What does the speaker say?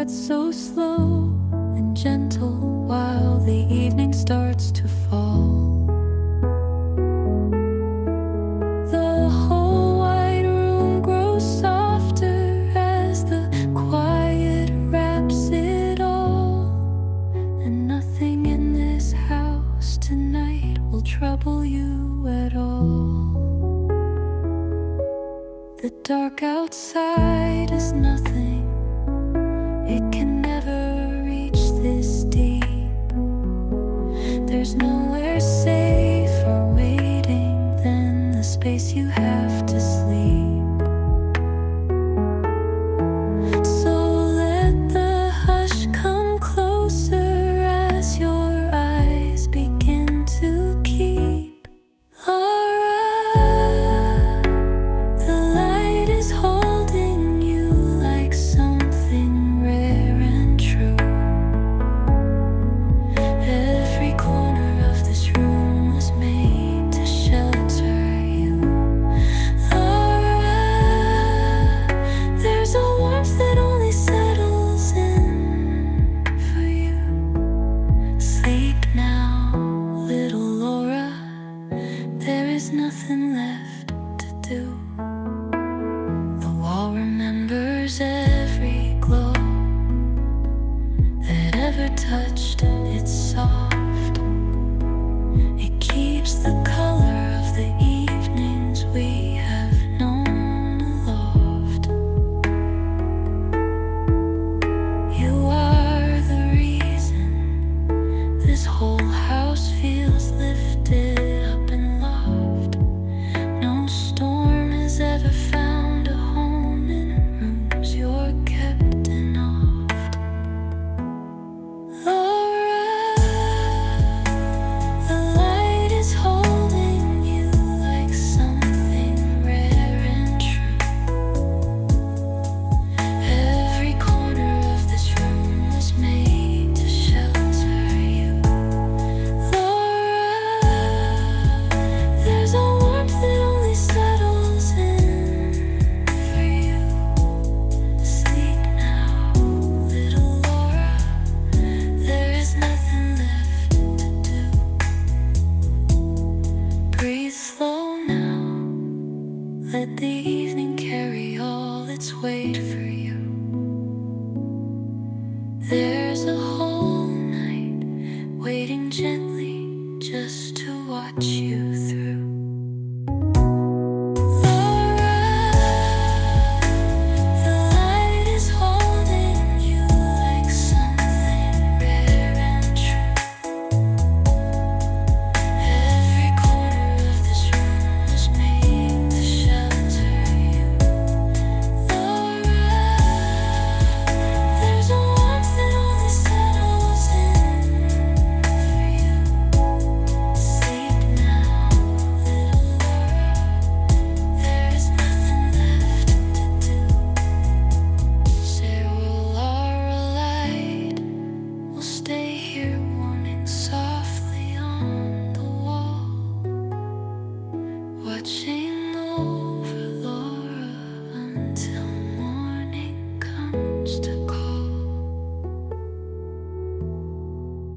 but so slow and gentle while the evening starts to fall. The whole white room grows softer as the quiet wraps it all, and nothing in this house tonight will trouble you at all. The dark outside is nothing, it can never reach this deep. There's nowhere safer waiting than the space you have to sleep. So let the hush come closer as your eyes begin to keep. Laura, the light is holding you like something rare and true. Every corner of this room was made to shelter you. Laura, there's a warmth that only settles in for you. Sleep now, little Laura, there is nothing left to do. The wall remembers every glow that ever touched its soft. It keeps the color of the evenings we have known aloft. You are the reason this whole house feels lifted up and loved. No storm has ever found a home in rooms you're kept in oft. Laura, the light is holding you like something rare and true. Every corner of this room was made to shelter you. Laura, there's a warmth that only settles in for you. Sleep now, little Laura, there is nothing left to do. Breathe slow now, let the evening carry all its weight for you. There's a whole night waiting gently just to watch you.